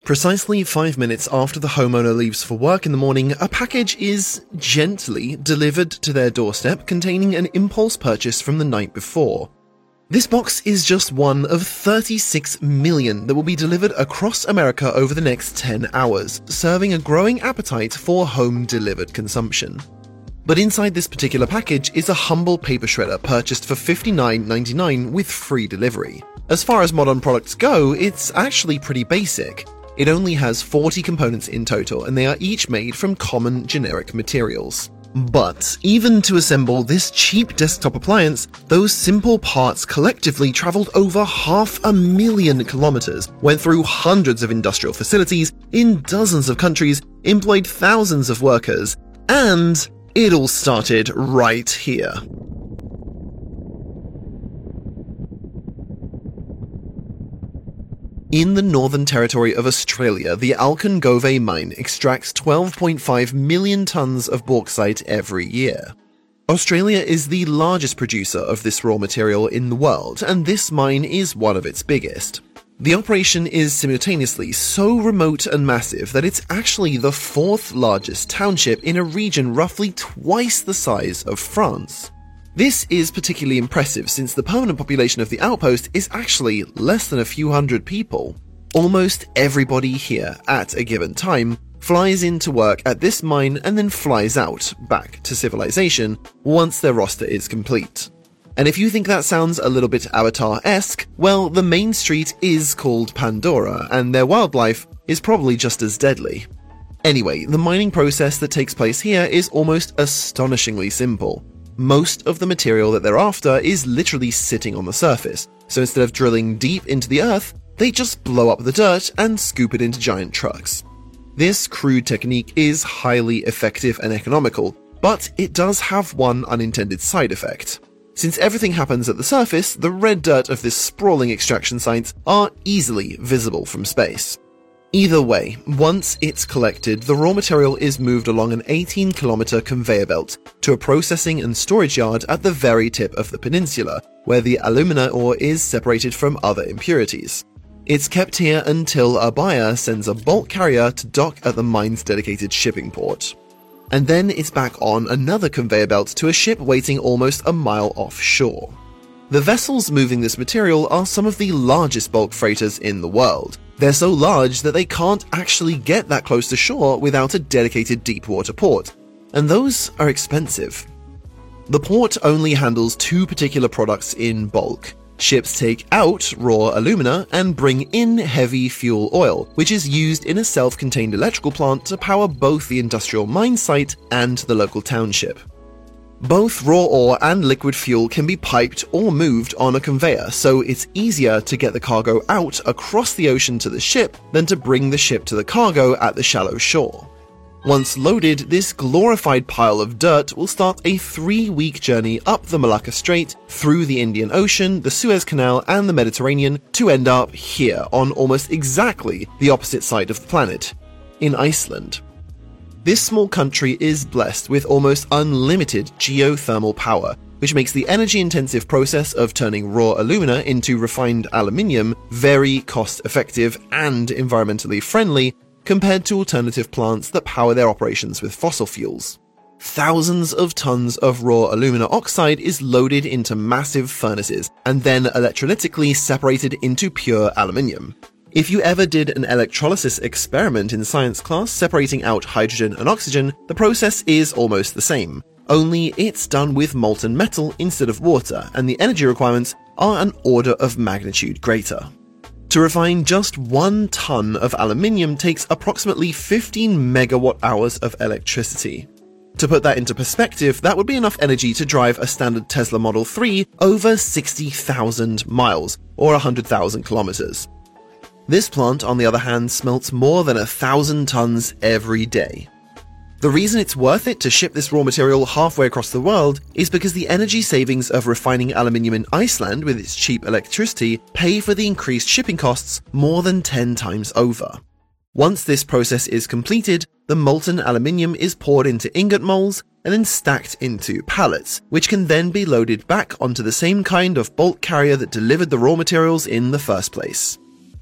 Precisely 5 minutes after the homeowner leaves for work in the morning, a package is gently delivered to their doorstep containing an impulse purchase from the night before. This box is just one of 36 million that will be delivered across America over the next 10 hours, serving a growing appetite for home-delivered consumption. But inside this particular package is a humble paper shredder purchased for $59.99 with free delivery. As far as modern products go, it's actually pretty basic. It only has 40 components in total, and they are each made from common generic materials. But even to assemble this cheap desktop appliance, those simple parts collectively traveled over 500,000 kilometers, went through hundreds of industrial facilities in dozens of countries, employed thousands of workers, and it all started right here. In the Northern Territory of Australia, the Alkangove mine extracts 12.5 million tons of bauxite every year. Australia is the largest producer of this raw material in the world, and this mine is one of its biggest. The operation is simultaneously so remote and massive that it's actually the fourth largest township in a region roughly twice the size of France. This is particularly impressive since the permanent population of the outpost is actually less than a few hundred people. Almost everybody here at a given time flies into work at this mine and then flies out back to civilization once their roster is complete. And if you think that sounds a little bit Avatar-esque, well, the main street is called Pandora, and their wildlife is probably just as deadly. Anyway, the mining process that takes place here is almost astonishingly simple. Most of the material that they're after is literally sitting on the surface, so instead of drilling deep into the earth, they just blow up the dirt and scoop it into giant trucks. This crude technique is highly effective and economical, but it does have one unintended side effect. Since everything happens at the surface, the red dirt of this sprawling extraction site are easily visible from space. Either way, once it's collected, the raw material is moved along an 18-kilometer conveyor belt to a processing and storage yard at the very tip of the peninsula, where the alumina ore is separated from other impurities. It's kept here until a buyer sends a bulk carrier to dock at the mine's dedicated shipping port. And then it's back on another conveyor belt to a ship waiting almost a mile offshore. The vessels moving this material are some of the largest bulk freighters in the world. They're so large that they can't actually get that close to shore without a dedicated deep-water port, and those are expensive. The port only handles two particular products in bulk. Ships take out raw alumina and bring in heavy fuel oil, which is used in a self-contained electrical plant to power both the industrial mine site and the local township. Both raw ore and liquid fuel can be piped or moved on a conveyor, so it's easier to get the cargo out across the ocean to the ship than to bring the ship to the cargo at the shallow shore. Once loaded, this glorified pile of dirt will start a 3-week journey up the Malacca Strait, through the Indian Ocean, the Suez Canal, and the Mediterranean to end up here on almost exactly the opposite side of the planet, in Iceland. This small country is blessed with almost unlimited geothermal power, which makes the energy-intensive process of turning raw alumina into refined aluminium very cost-effective and environmentally friendly compared to alternative plants that power their operations with fossil fuels. Thousands of tons of raw alumina oxide is loaded into massive furnaces and then electrolytically separated into pure aluminium. If you ever did an electrolysis experiment in science class separating out hydrogen and oxygen, the process is almost the same, only it's done with molten metal instead of water, and the energy requirements are an order of magnitude greater. To refine just 1 ton of aluminium takes approximately 15 megawatt hours of electricity. To put that into perspective, that would be enough energy to drive a standard Tesla Model 3 over 60,000 miles, or 100,000 kilometers. This plant, on the other hand, smelts more than 1,000 tons every day. The reason it's worth it to ship this raw material halfway across the world is because the energy savings of refining aluminium in Iceland with its cheap electricity pay for the increased shipping costs more than 10 times over. Once this process is completed, the molten aluminium is poured into ingot molds and then stacked into pallets, which can then be loaded back onto the same kind of bulk carrier that delivered the raw materials in the first place.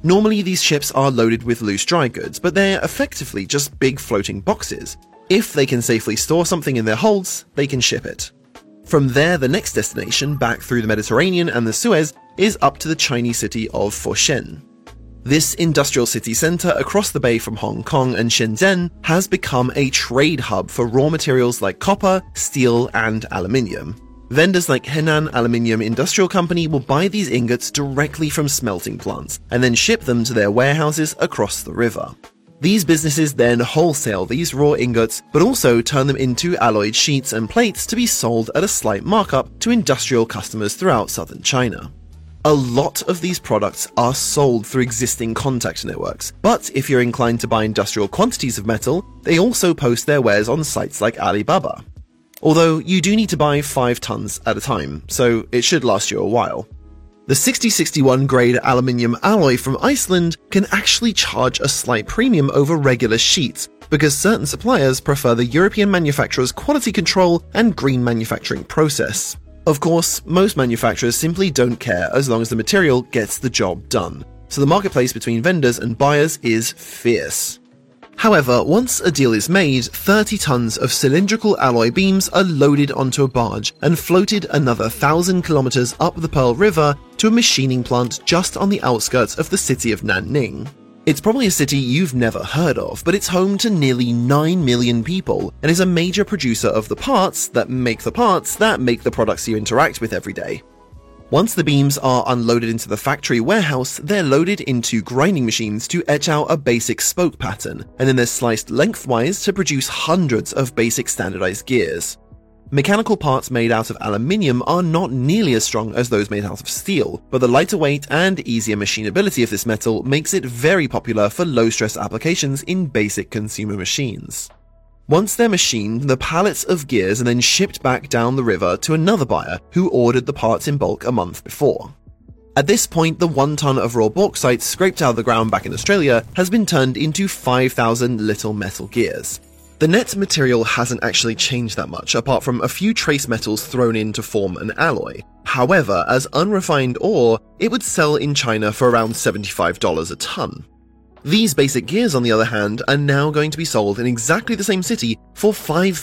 Normally these ships are loaded with loose dry goods, but they're effectively just big floating boxes. If they can safely store something in their holds, they can ship it. From there, the next destination, back through the Mediterranean and the Suez, is up to the Chinese city of Foshan. This industrial city center across the bay from Hong Kong and Shenzhen has become a trade hub for raw materials like copper, steel, and aluminium. Vendors like Henan Aluminium Industrial Company will buy these ingots directly from smelting plants and then ship them to their warehouses across the river. These businesses then wholesale these raw ingots, but also turn them into alloyed sheets and plates to be sold at a slight markup to industrial customers throughout southern China. A lot of these products are sold through existing contact networks, but if you're inclined to buy industrial quantities of metal, they also post their wares on sites like Alibaba. Although you do need to buy 5 tons at a time, so it should last you a while. The 6061 grade aluminium alloy from Iceland can actually charge a slight premium over regular sheets because certain suppliers prefer the European manufacturer's quality control and green manufacturing process. Of course, most manufacturers simply don't care as long as the material gets the job done, so the marketplace between vendors and buyers is fierce. However, once a deal is made, 30 tons of cylindrical alloy beams are loaded onto a barge and floated another 1,000 kilometers up the Pearl River to a machining plant just on the outskirts of the city of Nanning. It's probably a city you've never heard of, but it's home to nearly 9 million people and is a major producer of the parts that make the products you interact with every day. Once the beams are unloaded into the factory warehouse, they're loaded into grinding machines to etch out a basic spoke pattern, and then they're sliced lengthwise to produce hundreds of basic standardized gears. Mechanical parts made out of aluminium are not nearly as strong as those made out of steel, but the lighter weight and easier machinability of this metal makes it very popular for low-stress applications in basic consumer machines. Once they're machined, the pallets of gears are then shipped back down the river to another buyer who ordered the parts in bulk a month before. At this point, the 1 ton of raw bauxite scraped out of the ground back in Australia has been turned into 5,000 little metal gears. The net material hasn't actually changed that much, apart from a few trace metals thrown in to form an alloy. However, as unrefined ore, it would sell in China for around $75 a ton. These basic gears, on the other hand, are now going to be sold in exactly the same city for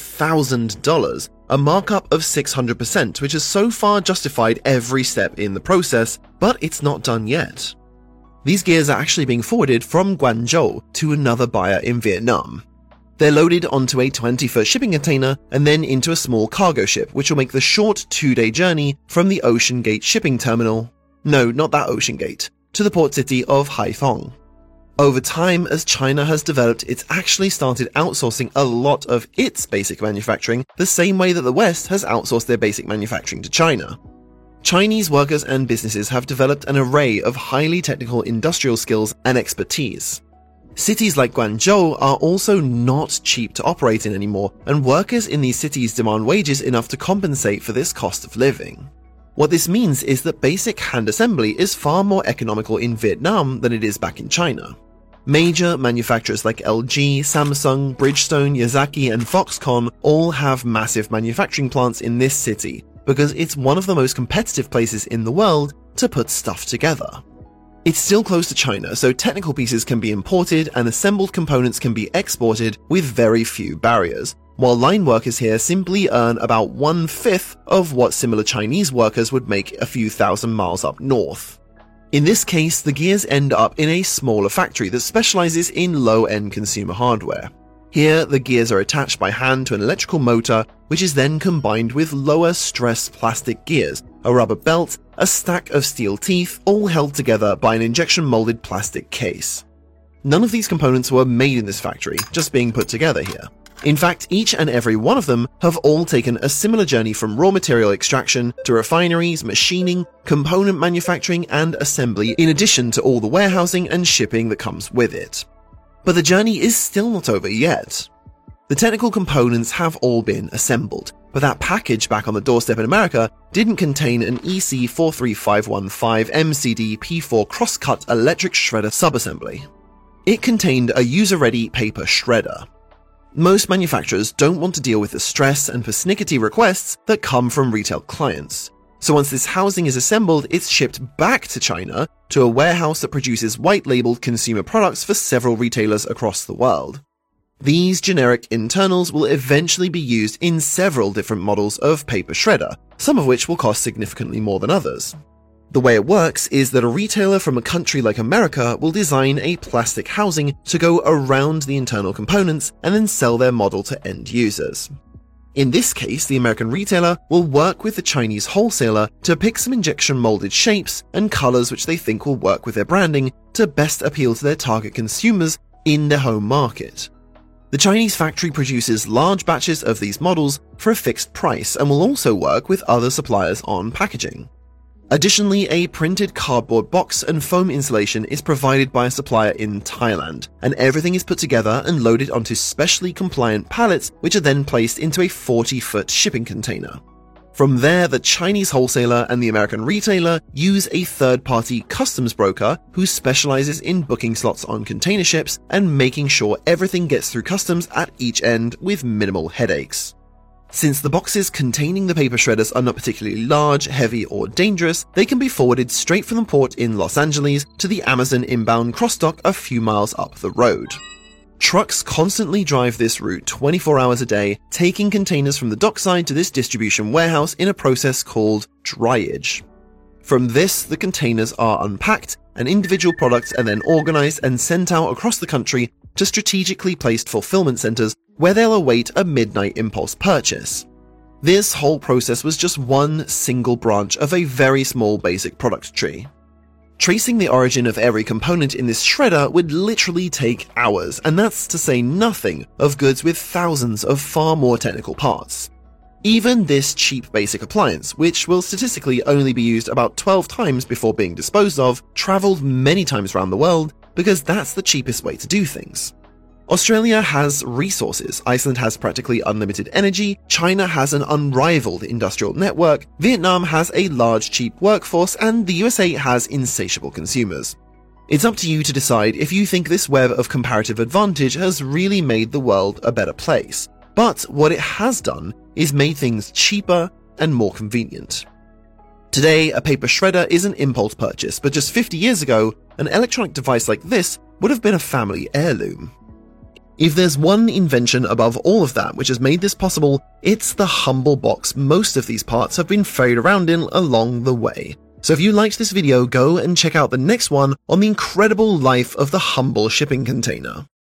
$5,000, a markup of 600%, which has so far justified every step in the process, but it's not done yet. These gears are actually being forwarded from Guangzhou to another buyer in Vietnam. They're loaded onto a 20-foot shipping container and then into a small cargo ship, which will make the short 2-day journey from the Ocean Gate shipping terminal, no, not that Ocean Gate, to the port city of Haiphong. Over time, as China has developed, it's actually started outsourcing a lot of its basic manufacturing the same way that the West has outsourced their basic manufacturing to China. Chinese workers and businesses have developed an array of highly technical industrial skills and expertise. Cities like Guangzhou are also not cheap to operate in anymore, and workers in these cities demand wages enough to compensate for this cost of living. What this means is that basic hand assembly is far more economical in Vietnam than it is back in China. Major manufacturers like LG, Samsung, Bridgestone, Yazaki, and Foxconn all have massive manufacturing plants in this city because it's one of the most competitive places in the world to put stuff together. It's still close to China, so technical pieces can be imported and assembled components can be exported with very few barriers, while line workers here simply earn about 1/5 of what similar Chinese workers would make a few thousand miles up north. In this case, the gears end up in a smaller factory that specializes in low-end consumer hardware. Here, the gears are attached by hand to an electrical motor, which is then combined with lower-stress plastic gears, a rubber belt, a stack of steel teeth, all held together by an injection-molded plastic case. None of these components were made in this factory, just being put together here. In fact, each and every one of them have all taken a similar journey from raw material extraction to refineries, machining, component manufacturing, and assembly, in addition to all the warehousing and shipping that comes with it. But the journey is still not over yet. The technical components have all been assembled, but that package back on the doorstep in America didn't contain an EC43515 MCD P4 cross-cut electric shredder subassembly. It contained a user-ready paper shredder. Most manufacturers don't want to deal with the stress and persnickety requests that come from retail clients. So once this housing is assembled, it's shipped back to China to a warehouse that produces white-labeled consumer products for several retailers across the world. These generic internals will eventually be used in several different models of paper shredder, some of which will cost significantly more than others. The way it works is that a retailer from a country like America will design a plastic housing to go around the internal components and then sell their model to end users. In this case, the American retailer will work with the Chinese wholesaler to pick some injection molded shapes and colors which they think will work with their branding to best appeal to their target consumers in their home market. The Chinese factory produces large batches of these models for a fixed price and will also work with other suppliers on packaging. Additionally, a printed cardboard box and foam insulation is provided by a supplier in Thailand, and everything is put together and loaded onto specially compliant pallets, which are then placed into a 40-foot shipping container. From there, the Chinese wholesaler and the American retailer use a third-party customs broker who specializes in booking slots on container ships and making sure everything gets through customs at each end with minimal headaches. Since the boxes containing the paper shredders are not particularly large, heavy, or dangerous, they can be forwarded straight from the port in Los Angeles to the Amazon inbound cross-dock a few miles up the road. Trucks constantly drive this route 24 hours a day, taking containers from the dockside to this distribution warehouse in a process called dryage. From this, the containers are unpacked, and individual products are then organized and sent out across the country to strategically placed fulfillment centers where they'll await a midnight impulse purchase. This whole process was just one single branch of a very small basic product tree. Tracing the origin of every component in this shredder would literally take hours, and that's to say nothing of goods with thousands of far more technical parts. Even this cheap basic appliance, which will statistically only be used about 12 times before being disposed of, traveled many times around the world because that's the cheapest way to do things. Australia has resources, Iceland has practically unlimited energy, China has an unrivaled industrial network, Vietnam has a large cheap workforce, and the USA has insatiable consumers. It's up to you to decide if you think this web of comparative advantage has really made the world a better place. But what it has done is made things cheaper and more convenient. Today, a paper shredder is an impulse purchase, but just 50 years ago, an electronic device like this would have been a family heirloom. If there's one invention above all of that which has made this possible, it's the humble box most of these parts have been ferried around in along the way. So if you liked this video, go and check out the next one on the incredible life of the humble shipping container.